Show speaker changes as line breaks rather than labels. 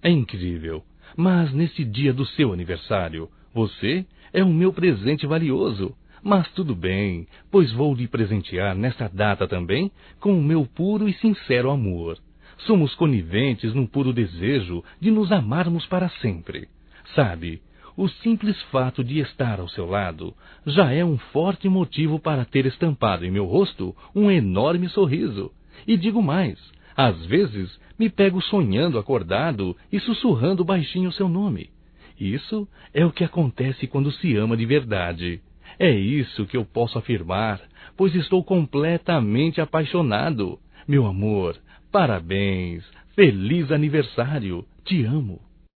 É incrível, mas nesse dia do seu aniversário, você é o meu presente valioso. Mas tudo bem, pois vou lhe presentear nessa data também com o meu puro e sincero amor. Somos coniventes num puro desejo de nos amarmos para sempre. Sabe, o simples fato de estar ao seu lado já é um forte motivo para ter estampado em meu rosto um enorme sorriso. E digo mais, às vezes me pego sonhando acordado e sussurrando baixinho seu nome. Isso é o que acontece quando se ama de verdade. É isso que eu posso afirmar, pois estou completamente apaixonado. Meu amor, parabéns, feliz aniversário, te amo.